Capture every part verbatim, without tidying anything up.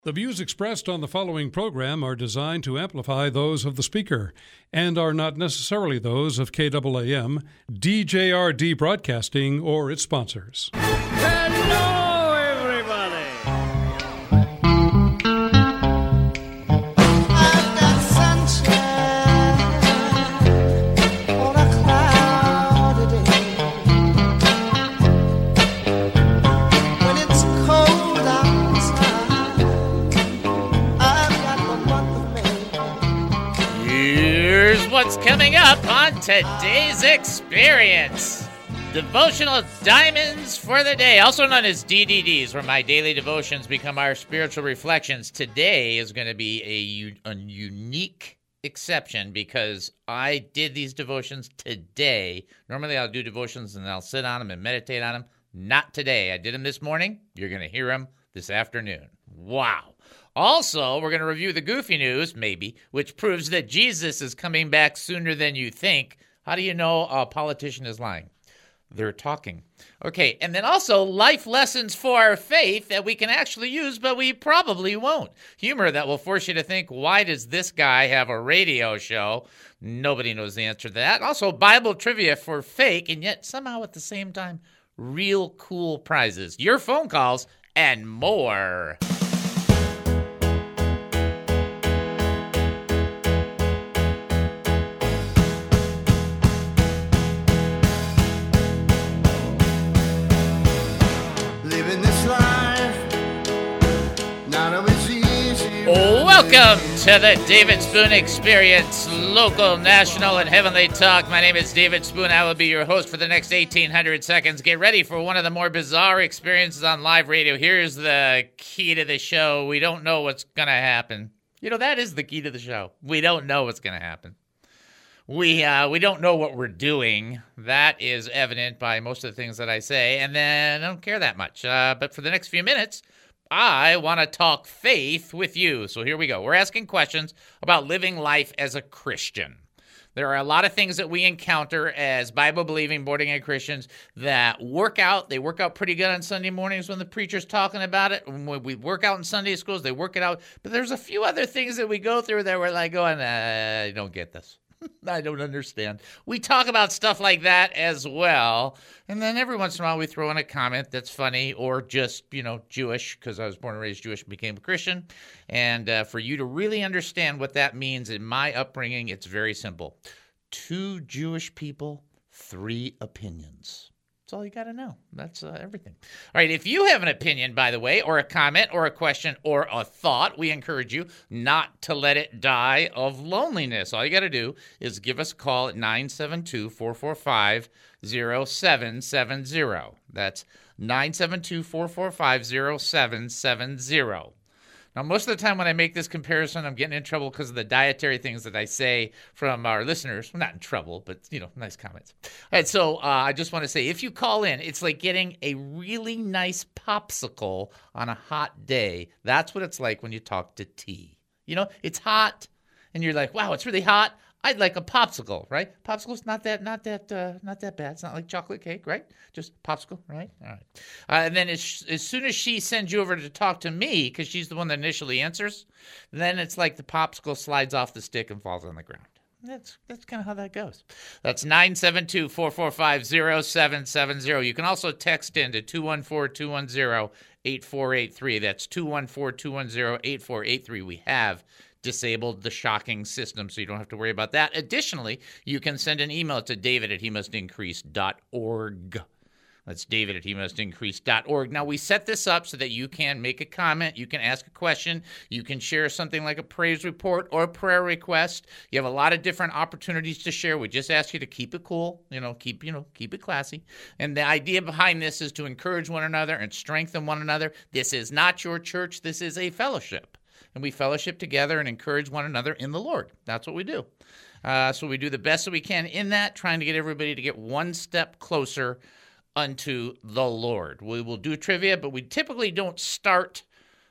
The views expressed on the following program are designed to amplify those of the speaker and are not necessarily those of K A A M, D J R D Broadcasting, or its sponsors. Hello, everybody! I've got sunshine on a cloudy day. When it's cold outside, I've got the month of May. Here's what's coming up on today's experience. Devotional Diamonds for the Day, also known as D D Ds, where my daily devotions become our spiritual reflections. Today is going to be a, u- a unique exception because I did these devotions today. Normally I'll do devotions and I'll sit on them and meditate on them. Not today. I did them this morning. You're going to hear them this afternoon. Wow. Also, we're going to review the goofy news, maybe, which proves that Jesus is coming back sooner than you think. How do you know a politician is lying? They're talking. Okay, and then also life lessons for our faith that we can actually use, but we probably won't. Humor that will force you to think, why does this guy have a radio show? Nobody knows the answer to that. Also, Bible trivia for fake, and yet somehow at the same time, real cool prizes. Your phone calls and more. Living this life, not always easy. Welcome to the David Spoon Experience, local, national, and heavenly talk. My name is David Spoon. I will be your host for the next eighteen hundred seconds. Get ready for one of the more bizarre experiences on live radio. Here's the key to the show. We don't know what's going to happen. You know, that is the key to the show. We don't know what's going to happen. We uh, we don't know what we're doing. That is evident by most of the things that I say, and then I don't care that much. Uh, but for the next few minutes, I want to talk faith with you. So here we go. We're asking questions about living life as a Christian. There are a lot of things that we encounter as Bible-believing, born-again Christians that work out. They work out pretty good on Sunday mornings when the preacher's talking about it. When we work out in Sunday schools, they work it out. But there's a few other things that we go through that we're like going, uh, I don't get this. I don't understand. We talk about stuff like that as well. And then every once in a while we throw in a comment that's funny or just, you know, Jewish, because I was born and raised Jewish and became a Christian. And uh, for you to really understand what that means in my upbringing, it's very simple. Two Jewish people, three opinions. That's all you got to know. That's uh, everything. All right, if you have an opinion, by the way, or a comment or a question or a thought, we encourage you not to let it die of loneliness. All you got to do is give us a call at nine seven two, four four five, zero seven seven zero. That's nine seven two, four four five, zero seven seven zero. Now, most of the time when I make this comparison, I'm getting in trouble because of the dietary things that I say from our listeners. Well, not in trouble, but, you know, nice comments. All right, so uh, I just want to say, if you call in, it's like getting a really nice popsicle on a hot day. That's what it's like when you talk to tea. You know, it's hot, and you're like, wow, it's really hot. I'd like a popsicle, right? Popsicle's not that, not that, uh, not that bad. It's not like chocolate cake, right? Just popsicle, right? All right. Uh, and then as, as soon as she sends you over to talk to me, because she's the one that initially answers, then it's like the popsicle slides off the stick and falls on the ground. That's that's kind of how that goes. That's nine seven two, four four five, zero seven seven zero. You can also text in to two one four, two one zero, eight four eight three. That's two one four, two one zero, eight four eight three. We have disabled the shocking system, so you don't have to worry about that. Additionally, you can send an email to david at he must increase dot org. That's david at he must increase dot org. Now, we set this up so that you can make a comment, you can ask a question, you can share something like a praise report or a prayer request. You have a lot of different opportunities to share. We just ask you to keep it cool, you know, keep, you know, keep it classy. And the idea behind this is to encourage one another and strengthen one another. This is not your church. This is a fellowship. And we fellowship together and encourage one another in the Lord. That's what we do. Uh, so we do the best that we can in that, trying to get everybody to get one step closer unto the Lord. We will do trivia, but we typically don't start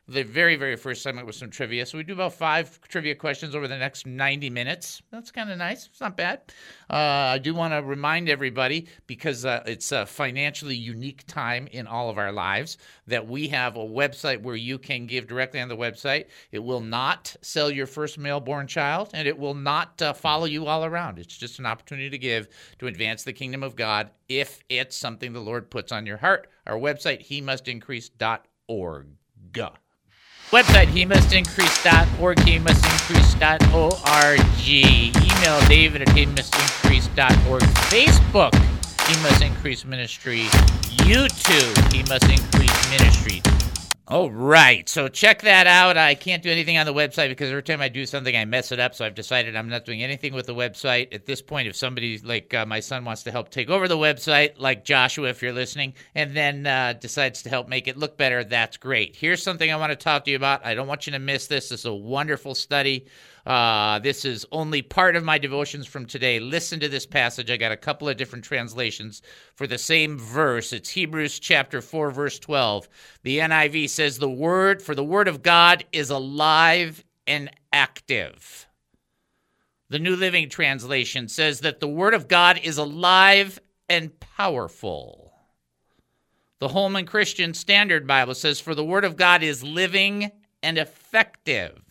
the very, very first segment with some trivia. So we do about five trivia questions over the next ninety minutes. That's kind of nice. It's not bad. Uh, I do want to remind everybody, because uh, it's a financially unique time in all of our lives, that we have a website where you can give directly on the website. It will not sell your first male-born child, and it will not uh, follow you all around. It's just an opportunity to give to advance the kingdom of God if it's something the Lord puts on your heart. Our website, he must increase dot org. Website, he must increase dot org, he must increase dot org. Email David at he must increase dot org. Facebook, He Must Increase Ministry. YouTube, He Must Increase Ministry. All right, so check that out. I can't do anything on the website because every time I do something, I mess it up. So I've decided I'm not doing anything with the website. At this point, if somebody like uh, my son wants to help take over the website, like Joshua, if you're listening, and then uh, decides to help make it look better, that's great. Here's something I want to talk to you about. I don't want you to miss this. This is a wonderful study. Uh, this is only part of my devotions from today. Listen to this passage. I got a couple of different translations for the same verse. It's Hebrews chapter four, verse twelve. The N I V says, "The word, for the word of God is alive and active." The New Living Translation says that the word of God is alive and powerful. The Holman Christian Standard Bible says, "For the word of God is living and effective."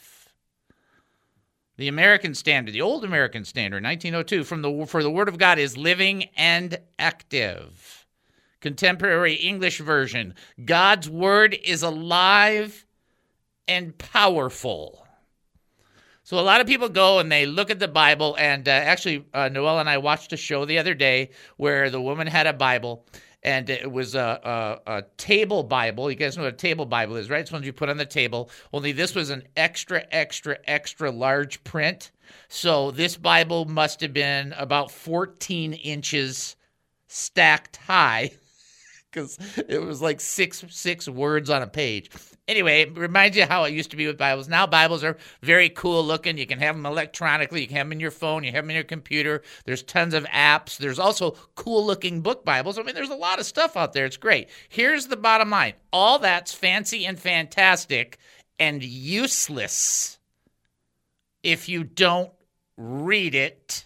The American Standard, the old American Standard, nineteen oh two, from the for the Word of God is living and active. Contemporary English Version, God's Word is alive and powerful. So a lot of people go and they look at the Bible, and uh, actually uh, Noelle and I watched a show the other day where the woman had a Bible, and it was a, a, a table Bible. You guys know what a table Bible is, right? It's one you put on the table. Only this was an extra, extra, extra large print. So this Bible must have been about fourteen inches stacked high because it was like six six words on a page. Anyway, it reminds you how it used to be with Bibles. Now Bibles are very cool looking. You can have them electronically. You can have them in your phone. You have them in your computer. There's tons of apps. There's also cool looking book Bibles. I mean, there's a lot of stuff out there. It's great. Here's the bottom line. All that's fancy and fantastic and useless if you don't read it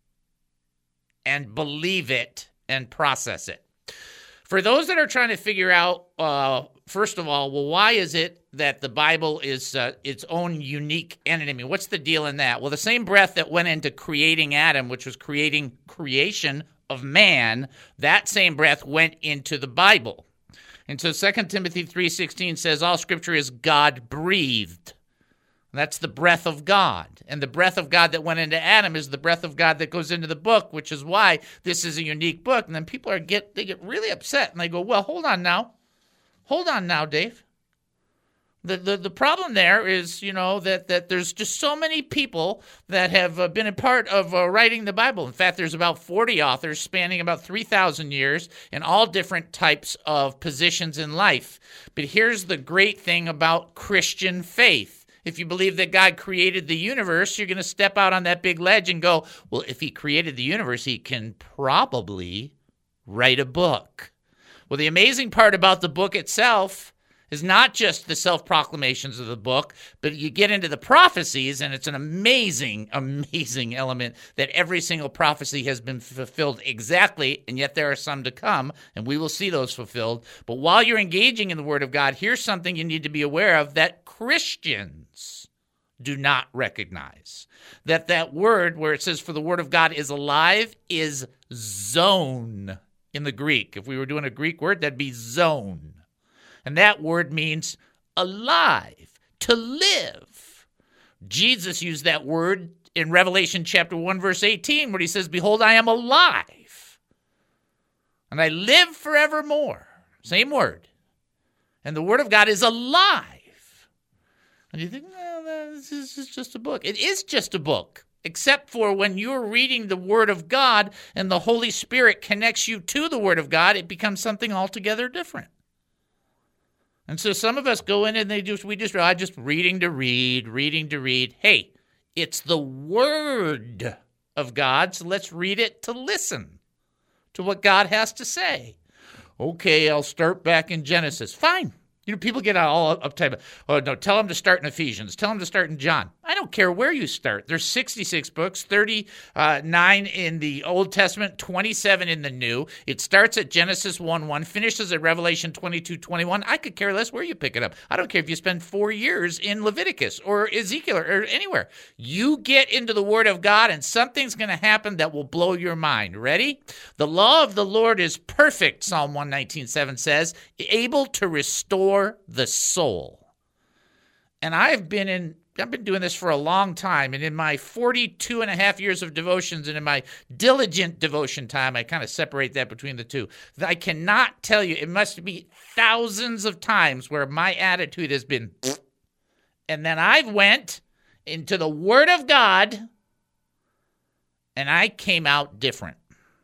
and believe it and process it. For those that are trying to figure out, uh, first of all, well, why is it that the Bible is uh, its own unique entity? What's the deal in that? Well, the same breath that went into creating Adam, which was creating creation of man, that same breath went into the Bible. And so Second Timothy three sixteen says all Scripture is God-breathed. That's the breath of God. And the breath of God that went into Adam is the breath of God that goes into the book, which is why this is a unique book. And then people are get they get really upset and they go, well, hold on now. Hold on now, Dave. The the, the problem there is, you know, that, that there's just so many people that have uh, been a part of uh, writing the Bible. In fact, there's about forty authors spanning about three thousand years in all different types of positions in life. But here's the great thing about Christian faith. If you believe that God created the universe, you're going to step out on that big ledge and go, well, if he created the universe, he can probably write a book. Well, the amazing part about the book itself is not just the self-proclamations of the book, but you get into the prophecies, and it's an amazing, amazing element that every single prophecy has been fulfilled exactly, and yet there are some to come, and we will see those fulfilled. But while you're engaging in the Word of God, here's something you need to be aware of that Christians do not recognize. That that word where it says, for the Word of God is alive, is zone in the Greek. If we were doing a Greek word, that'd be zone. And that word means alive, to live. Jesus used that word in Revelation chapter one, verse eighteen, where he says, behold, I am alive, and I live forevermore. Same word. And the Word of God is alive. And you think, well, this is just a book. It is just a book, except for when you're reading the Word of God and the Holy Spirit connects you to the Word of God, it becomes something altogether different. And so some of us go in and they just, we just, I just reading to read, reading to read. Hey, it's the Word of God, so let's read it to listen to what God has to say. Okay, I'll start back in Genesis. Fine. You know, people get all uptight. Oh, no, tell them to start in Ephesians. Tell them to start in John. I don't care where you start. There's sixty-six books, thirty-nine in the Old Testament, twenty-seven in the New. It starts at Genesis one one, finishes at Revelation twenty-two twenty-one. I could care less where you pick it up. I don't care if you spend four years in Leviticus or Ezekiel or anywhere. You get into the Word of God, and something's going to happen that will blow your mind. Ready? The law of the Lord is perfect, Psalm one nineteen seven says, able to restore the soul. And I've been in I've been doing this for a long time, and in my forty-two and a half years of devotions and in my diligent devotion time, I kind of separate that between the two. I cannot tell you, it must be thousands of times where my attitude has been, and then I've went into the Word of God, and I came out different.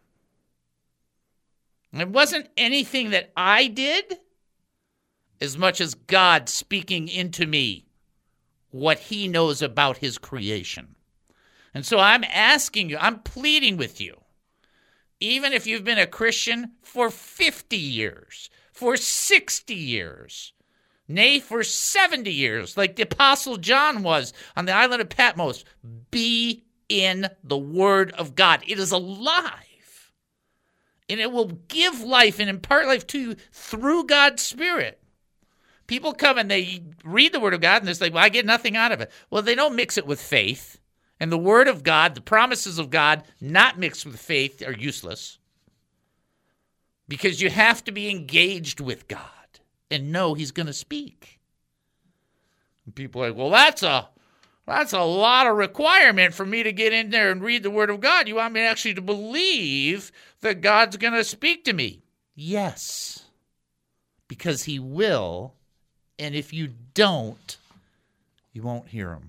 It wasn't anything that I did as much as God speaking into me what he knows about his creation. And so I'm asking you, I'm pleading with you, even if you've been a Christian for fifty years, for sixty years, nay, for seventy years, like the Apostle John was on the island of Patmos, be in the Word of God. It is alive, and it will give life and impart life to you through God's Spirit. People come and they read the Word of God and they're like, well, I get nothing out of it. Well, they don't mix it with faith. And the Word of God, the promises of God, not mixed with faith, are useless. Because you have to be engaged with God and know he's going to speak. And people are like, well, that's a, that's a lot of requirement for me to get in there and read the Word of God. You want me actually to believe that God's going to speak to me? Yes. Because he will. And if you don't, you won't hear him.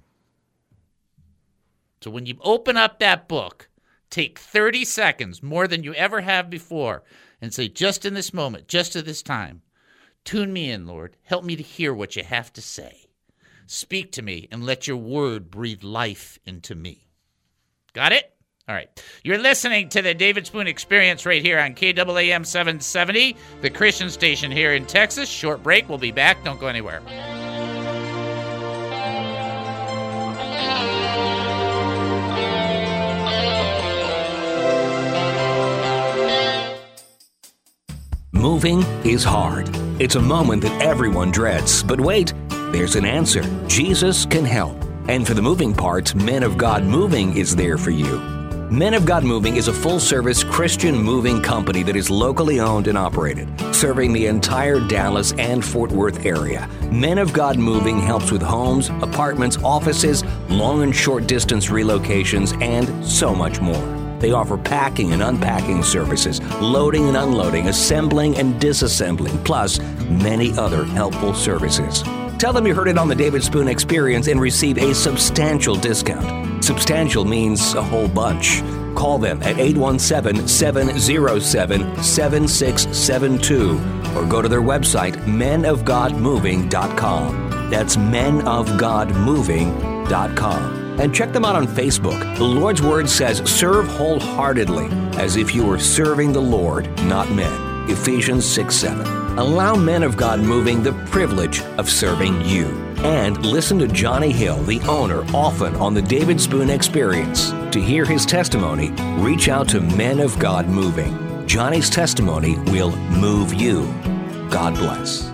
So when you open up that book, take thirty seconds, more than you ever have before, and say, just in this moment, just at this time, tune me in, Lord. Help me to hear what you have to say. Speak to me and let your word breathe life into me. Got it? All right. You're listening to the David Spoon Experience right here on K A A M seven seventy, the Christian station here in Texas. Short break. We'll be back. Don't go anywhere. Moving is hard. It's a moment that everyone dreads. But wait, there's an answer. Jesus can help. And for the moving parts, Men of God Moving is there for you. Men of God Moving is a full-service Christian moving company that is locally owned and operated, serving the entire Dallas and Fort Worth area. Men of God Moving helps with homes, apartments, offices, long and short distance relocations, and so much more. They offer packing and unpacking services, loading and unloading, assembling and disassembling, plus many other helpful services. Tell them you heard it on the David Spoon Experience and receive a substantial discount. Substantial means a whole bunch. Call them at eight one seven, seven zero seven, seven six seven two or go to their website, men of god moving dot com. That's men of god moving dot com. And check them out on Facebook. The Lord's Word says, serve wholeheartedly, as if you were serving the Lord, not men. Ephesians six seven. Allow Men of God Moving the privilege of serving you. And listen to Johnny Hill, the owner, often on the David Spoon Experience. To hear his testimony, reach out to Men of God Moving. Johnny's testimony will move you. God bless.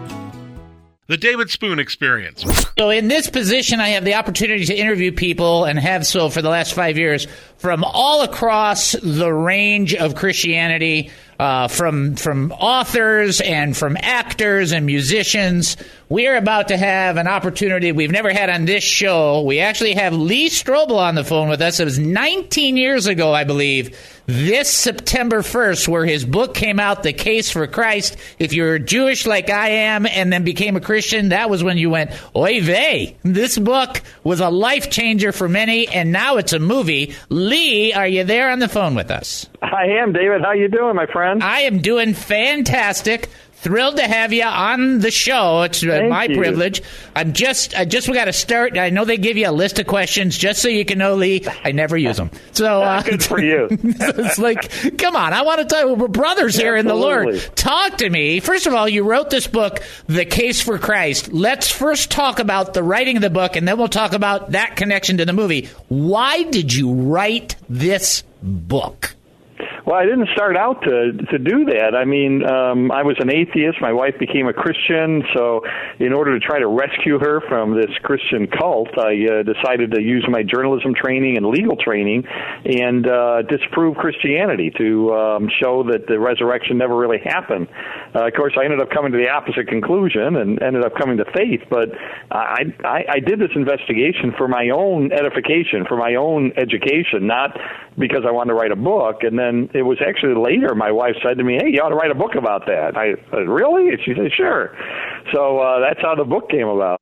The David Spoon Experience. So in this position, I have the opportunity to interview people, and have so for the last five years, from all across the range of Christianity, uh, from from authors and from actors and musicians. We are about to have an opportunity we've never had on this show. We actually have Lee Strobel on the phone with us. It was nineteen years ago, I believe, this September first, where his book came out, The Case for Christ. If you're Jewish like I am and then became a Christian, that was when you went, oy vey. This book was a life changer for many, and now it's a movie. Lee, are you there on the phone with us? I am, David. How you doing, my friend? I am doing fantastic. Thrilled to have you on the show. It's uh, my you. privilege. I'm just, I just we got to start. I know they give you a list of questions just so you can know, Lee. I never use them. So uh, Good for you. it's like, come on, I want to talk. We're brothers here in the Lord. Absolutely. Talk to me. First of all, you wrote this book, The Case for Christ. Let's first talk about the writing of the book, and then we'll talk about that connection to the movie. Why did you write this book? Well, I didn't start out to to do that. I mean, um, I was an atheist. My wife became a Christian, so in order to try to rescue her from this Christian cult, I uh, decided to use my journalism training and legal training and uh, disprove Christianity to um, show that the resurrection never really happened. Uh, of course, I ended up coming to the opposite conclusion and ended up coming to faith, but I, I, I did this investigation for my own edification, for my own education, not because I wanted to write a book. And then it was actually later my wife said to me, hey, you ought to write a book about that. I said, really? And she said, sure. So uh, that's how the book came about.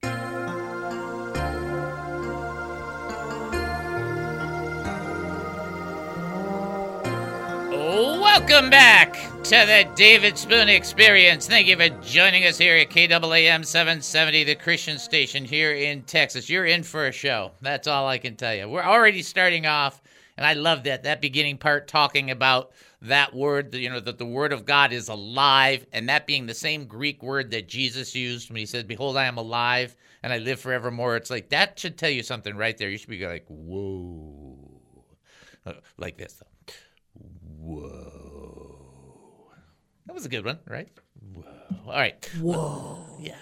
Welcome back to the David Spoon Experience. Thank you for joining us here at K A A M seven seventy, the Christian station here in Texas. You're in for a show. That's all I can tell you. We're already starting off, and I love that, that beginning part talking about that word, you know, that the word of God is alive, and that being the same Greek word that Jesus used when he said, behold, I am alive, and I live forevermore. It's like, that should tell you something right there. You should be like, whoa. Uh, like this, though. Whoa. That was a good one, right? Whoa. All right. Whoa. Yeah.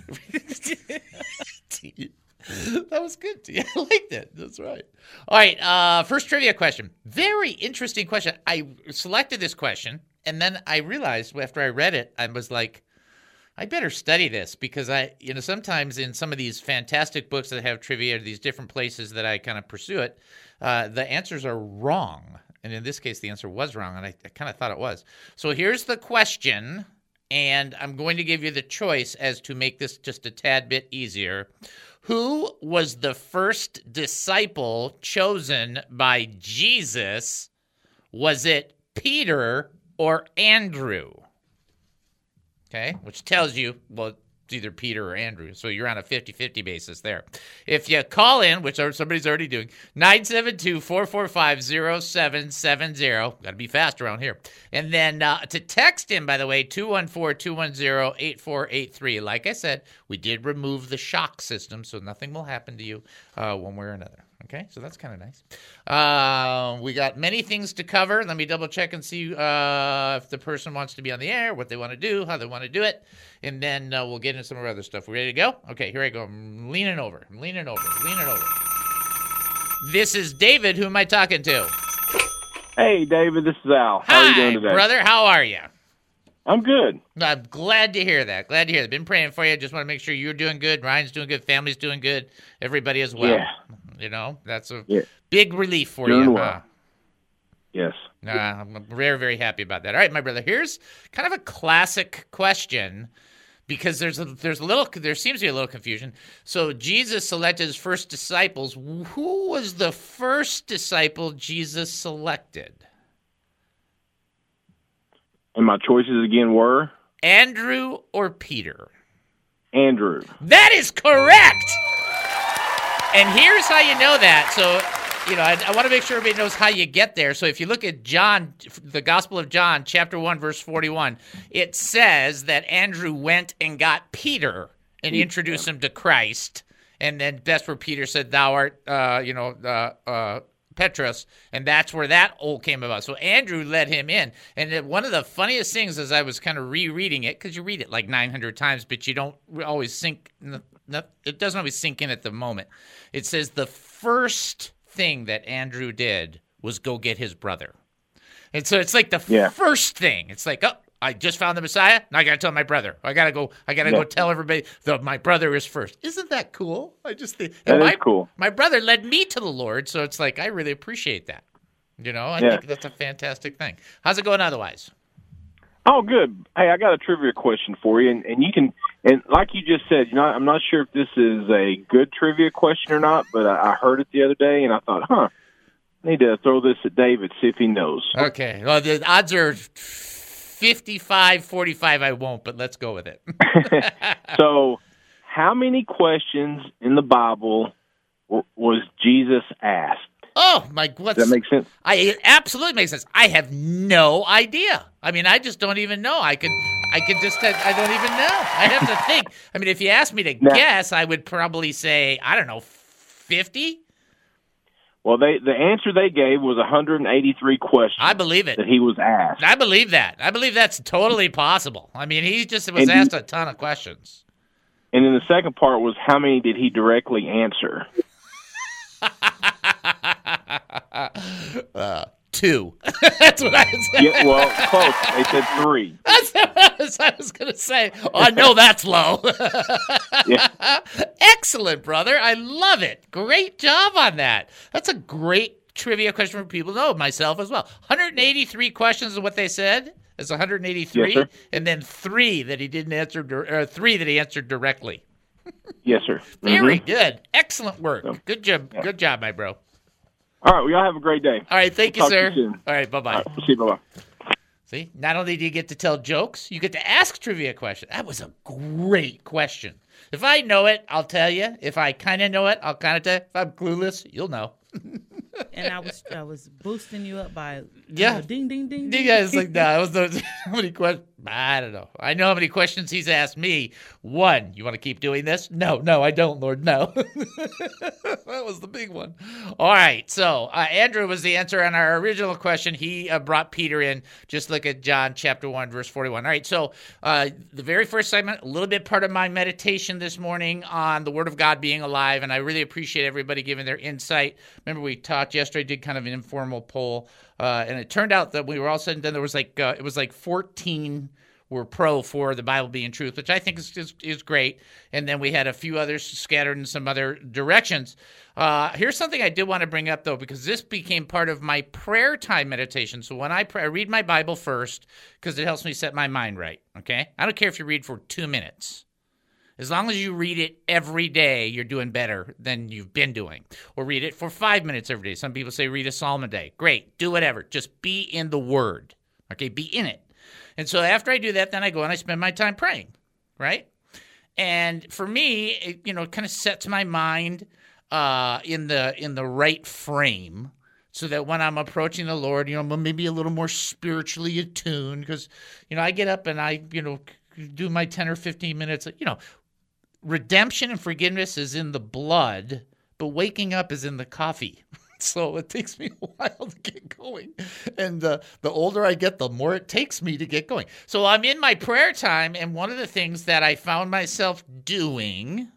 That was good. Yeah, I liked it. That's right. All right. Uh, first trivia question. Very interesting question. I selected this question, and then I realized after I read it, I was like, I better study this because I, you know, sometimes in some of these fantastic books that have trivia, these different places that I kind of pursue it, uh, the answers are wrong. And in this case, the answer was wrong, and I, I kind of thought it was. So here's the question, and I'm going to give you the choice as to make this just a tad bit easier. Who was the first disciple chosen by Jesus? Was it Peter or Andrew? Okay, which tells you, well, it's either Peter or Andrew, so you're on a fifty-fifty basis there. If you call in, which somebody's already doing, nine seven two, four four five, zero seven seven zero. Got to be fast around here. And then uh, to text in, by the way, two one four, two one zero, eight four eight three. Like I said, we did remove the shock system, so nothing will happen to you uh, one way or another. Okay, so that's kind of nice. Uh, we got many things to cover. Let me double check and see uh, if the person wants to be on the air, what they want to do, how they want to do it, and then uh, we'll get into some of our other stuff. We ready to go? Okay, here I go. I'm leaning over. I'm leaning over. Leaning over. This is David. Who am I talking to? Hey, David. This is Al. Hi, how are you doing today, brother. How are you? I'm good. I'm glad to hear that. Glad to hear that. Been praying for you. Just want to make sure you're doing good. Ryan's doing good. Family's doing good. Everybody as well. Yeah. You know, that's a Yeah. big relief for Doing you. well. Huh? Yes. Uh, I'm very, very happy about that. All right, my brother. Here's kind of a classic question because there's a, there's a little there seems to be a little confusion. So Jesus selected his first disciples. Who was the first disciple Jesus selected? And my choices again were Andrew or Peter? Andrew. That is correct. And here's how you know that. So, you know, I, I want to make sure everybody knows how you get there. So if you look at John, the Gospel of John, chapter one, verse forty-one, it says that Andrew went and got Peter and introduced him to Christ. And then that's where Peter said, thou art, uh, you know, uh, uh, Petrus, and that's where that all came about. So Andrew led him in. And it, one of the funniest things as I was kind of rereading it, because you read it like nine hundred times, but you don't always sink, it doesn't always sink in at the moment. It says the first thing that Andrew did was go get his brother. And so it's like the yeah. first thing. It's like, oh, I just found the Messiah. Now I got to tell my brother. I got to go. I got to yeah. go tell everybody that my brother is first. Isn't that cool? I just think that my, is cool. My brother led me to the Lord, so it's like I really appreciate that. You know, I yeah. think that's a fantastic thing. How's it going otherwise? Oh, good. Hey, I got a trivia question for you, and, and you can, and like you just said, you know, I'm not sure if this is a good trivia question or not, but I, I heard it the other day, and I thought, huh, I need to throw this at David, see if he knows. Okay. Well, the odds are fifty-five forty-five, I won't, but let's go with it. So, how many questions in the Bible w- was Jesus asked? Oh, my, what's... Does that make sense? I, it absolutely makes sense. I have no idea. I mean, I just don't even know. I could, I could just, I don't even know. I have to think. I mean, if you asked me to Now, guess, I would probably say, I don't know, fifty? Well, they the answer they gave was one hundred eighty-three questions. I believe it. That he was asked. I believe that. I believe that's totally possible. I mean, he just was And asked he- a ton of questions. And then the second part was how many did he directly answer? uh, two. That's what I said. Yeah, well, close. They said three. That's what I was, I was going to say. Oh, I know that's low. Yeah. Excellent, brother. I love it. Great job on that. That's a great trivia question for people to know, myself as well. one hundred eighty-three questions is what they said. It's one hundred eighty-three, Yes, sir. and then three that he didn't answer, or three that he answered directly. Yes, sir. Very Mhm. good. Excellent work. So, Good job. yeah. Good job, my bro. All right, well, y'all have a great day. All right, thank We'll you, talk sir. to you soon. All right, bye-bye. All right, we'll see you. Bye-bye. See, not only do you get to tell jokes, you get to ask trivia questions. That was a great question. If I know it, I'll tell you. If I kind of know it, I'll kind of tell you. If I'm clueless, you'll know. And I was I was boosting you up by you Yeah. know, ding ding ding. You ding. guys like, no, nah, was those, how many questions? I don't know. I know how many questions he's asked me. One, you want to keep doing this? No, no, I don't, Lord, no. That was the big one. All right, so uh, Andrew was the answer on our original question. He uh, brought Peter in. Just look at John chapter one, verse forty-one. All right, so uh, the very first segment, a little bit part of my meditation this morning on the Word of God being alive, and I really appreciate everybody giving their insight. Remember, we talked yesterday, did kind of an informal poll, uh, and it turned out that we were all said and done. There was like uh, it was like fourteen were pro for the Bible being truth, which I think is, is is great. And then we had a few others scattered in some other directions. Uh, here's something I did want to bring up, though, because this became part of my prayer time meditation. So when I pray, I read my Bible first because it helps me set my mind right, okay? I don't care if you read for two minutes. As long as you read it every day, you're doing better than you've been doing. Or read it for five minutes every day. Some people say read a psalm a day. Great. Do whatever. Just be in the Word. Okay? Be in it. And so after I do that, then I go and I spend my time praying, right? And for me, it, you know, it kind of sets my mind uh, in the in the right frame so that when I'm approaching the Lord, you know, I'm maybe a little more spiritually attuned because, you know, I get up and I, you know, do my ten or fifteen minutes, you know, redemption and forgiveness is in the blood, but waking up is in the coffee. So it takes me a while to get going. And uh, the older I get, the more it takes me to get going. So I'm in my prayer time, and one of the things that I found myself doing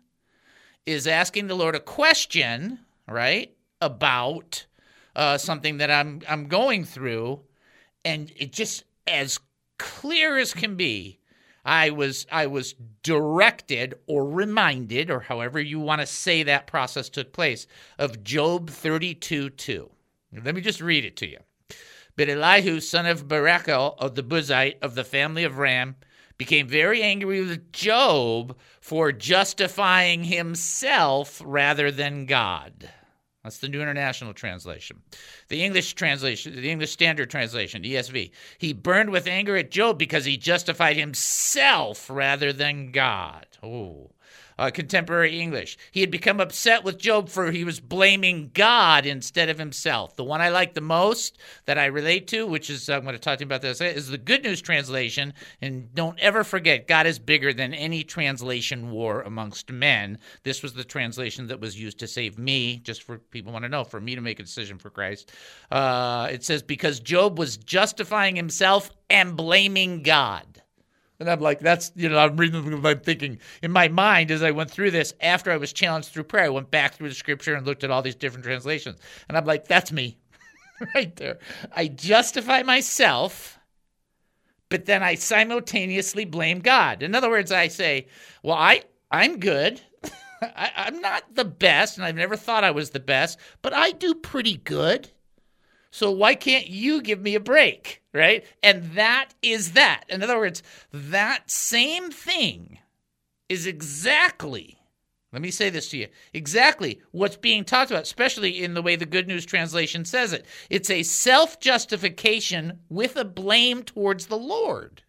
is asking the Lord a question, right, about uh, something that I'm I'm going through. And it just, as clear as can be, I was I was directed or reminded, or however you want to say that process took place, of Job thirty-two two. Let me just read it to you. But Elihu, son of Barachel of the Buzite of the family of Ram, became very angry with Job for justifying himself rather than God. That's the New International Translation. The English translation, the English Standard Translation, E S V. He burned with anger at Job because he justified himself rather than God. Oh. Uh, contemporary English. He had become upset with Job for he was blaming God instead of himself. The one I like the most that I relate to, which is, I'm going to talk to you about this, is the Good News Translation. And don't ever forget, God is bigger than any translation war amongst men. This was the translation that was used to save me, just for people want to know, for me to make a decision for Christ. Uh, it says, because Job was justifying himself and blaming God. And I'm like, that's, you know, I'm reading, I'm thinking, in my mind, as I went through this, after I was challenged through prayer, I went back through the scripture and looked at all these different translations. And I'm like, that's me right there. I justify myself, but then I simultaneously blame God. In other words, I say, well, I, I'm good. I, I'm not the best, and I've never thought I was the best, but I do pretty good. So why can't you give me a break, right? And that is that. In other words, that same thing is exactly Let me say this to you. Exactly what's being talked about, especially in the way the Good News Translation says it. It's a self-justification with a blame towards the Lord.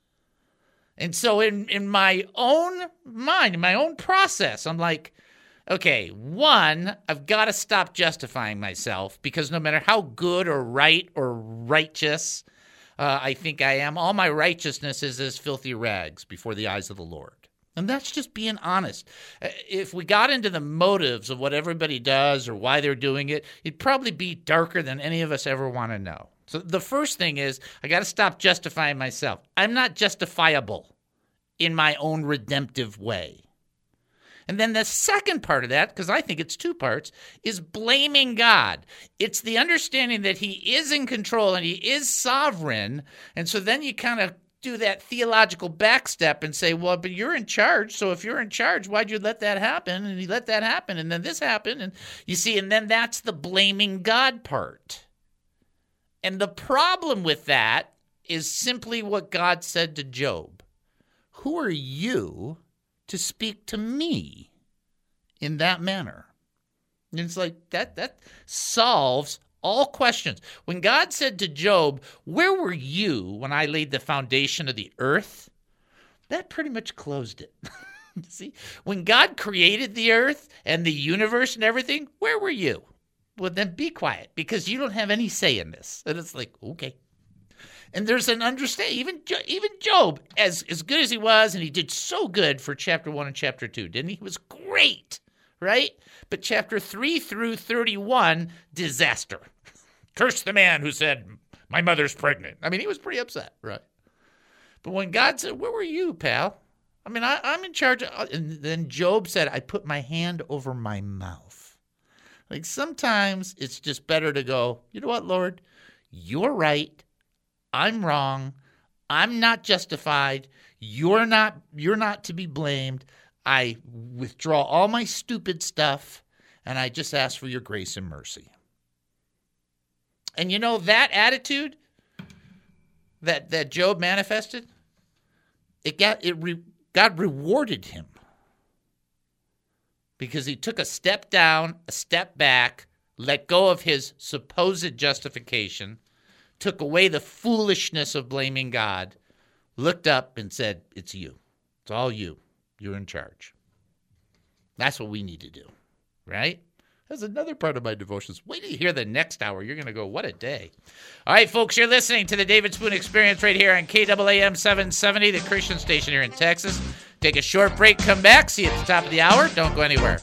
And so in, in my own mind, in my own process, I'm like, okay, one, I've got to stop justifying myself, because no matter how good or right or righteous uh, I think I am, all my righteousness is as filthy rags before the eyes of the Lord. And that's just being honest. If we got into the motives of what everybody does or why they're doing it, it'd probably be darker than any of us ever want to know. So the first thing is, I got to stop justifying myself. I'm not justifiable in my own redemptive way. And then the second part of that, because I think it's two parts, is blaming God. It's the understanding that he is in control and he is sovereign. And so then you kind of do that theological backstep and say, well, but you're in charge. So if you're in charge, why'd you let that happen? And you let that happen. And then this happened. And you see, and then that's the blaming God part. And the problem with that is simply what God said to Job. Who are you to speak to me in that manner? And it's like that, that solves all questions. When God said to Job, where were you when I laid the foundation of the earth? That pretty much closed it. See, when God created the earth and the universe and everything, where were you? Well, then be quiet, because you don't have any say in this. And it's like, okay. And there's an understanding. Even even Job, as, as good as he was, and he did so good for chapter one and chapter two, didn't he? He was great, right? But chapter three through thirty-one, disaster. Curse the man who said, my mother's pregnant. I mean, he was pretty upset, right? But when God said, where were you, pal? I mean, I, I'm in charge. Of, and then Job said, I put my hand over my mouth. Like, sometimes it's just better to go, you know what, Lord? You're right. I'm wrong. I'm not justified. You're not, you're not to be blamed. I withdraw all my stupid stuff, and I just ask for your grace and mercy. And you know, that attitude that that Job manifested, it got it re, God rewarded him, because he took a step down, a step back, let go of his supposed justification, took away the foolishness of blaming God, looked up and said, it's you. It's all you. You're in charge. That's what we need to do, right? That's another part of my devotions. Wait till you hear the next hour. You're going to go, what a day. All right, folks, you're listening to the David Spoon Experience right here on K A A M seven seventy, the Christian station here in Texas. Take a short break, come back, see you at the top of the hour. Don't go anywhere.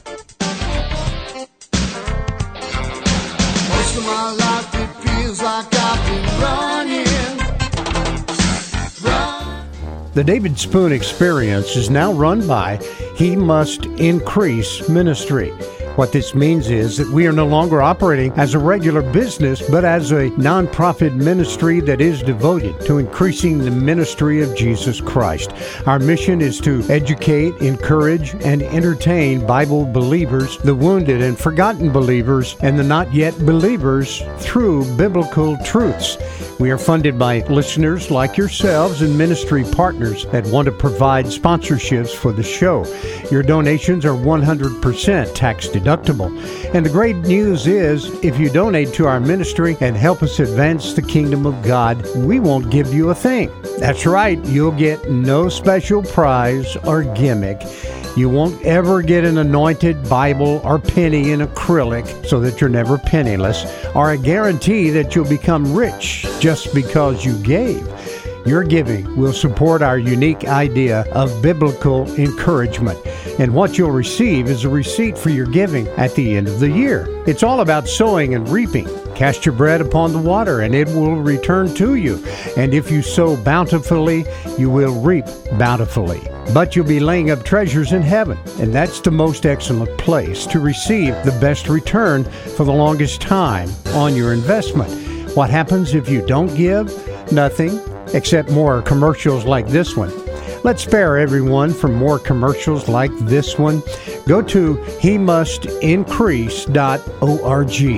Most of my life it feels like I've been running. Run. The David Spoon Experience is now run by He Must Increase Ministry. What this means is that we are no longer operating as a regular business, but as a nonprofit ministry that is devoted to increasing the ministry of Jesus Christ. Our mission is to educate, encourage, and entertain Bible believers, the wounded and forgotten believers, and the not yet believers through biblical truths. We are funded by listeners like yourselves and ministry partners that want to provide sponsorships for the show. Your donations are one hundred percent tax deductible. And the great news is, if you donate to our ministry and help us advance the kingdom of God, we won't give you a thing. That's right, you'll get no special prize or gimmick. You won't ever get an anointed Bible or penny in acrylic so that you're never penniless, or a guarantee that you'll become rich just because you gave. Your giving will support our unique idea of biblical encouragement. And what you'll receive is a receipt for your giving at the end of the year. It's all about sowing and reaping. Cast your bread upon the water, and it will return to you. And if you sow bountifully, you will reap bountifully. But you'll be laying up treasures in heaven, and that's the most excellent place to receive the best return for the longest time on your investment. What happens if you don't give? Nothing, except more commercials like this one. Let's spare everyone from more commercials like this one. Go to he must increase dot org.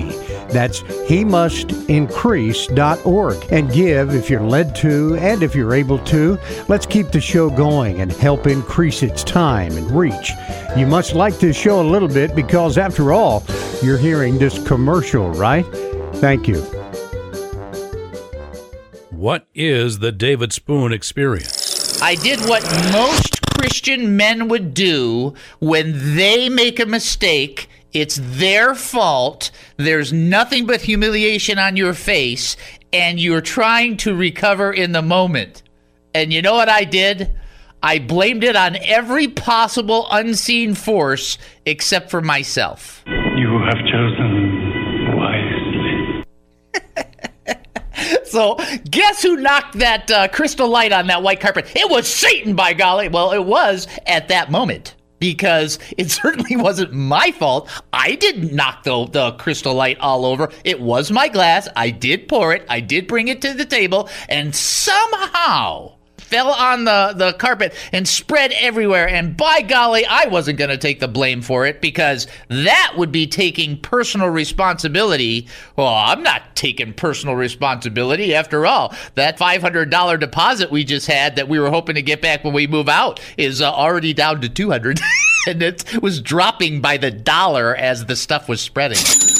That's he must increase dot org. And give if you're led to and if you're able to. Let's keep the show going and help increase its time and reach. You must like this show a little bit because, after all, you're hearing this commercial, right? Thank you. What is the David Spoon Experience? I did what most Christian men would do when they make a mistake. It's their fault. There's nothing but humiliation on your face, and you're trying to recover in the moment. And you know what I did? I blamed it on every possible unseen force except for myself. You have chosen wisely. So, guess who knocked that uh, crystal light on that white carpet? It was Satan, by golly. Well, it was at that moment, because it certainly wasn't my fault. I didn't knock the, the crystal light all over. It was my glass. I did pour it. I did bring it to the table, and somehow fell on the, the carpet and spread everywhere. And by golly, I wasn't going to take the blame for it, because that would be taking personal responsibility. Well, I'm not taking personal responsibility. After all, that five hundred dollars deposit we just had that we were hoping to get back when we move out is uh, already down to two hundred dollars. And it was dropping by the dollar as the stuff was spreading.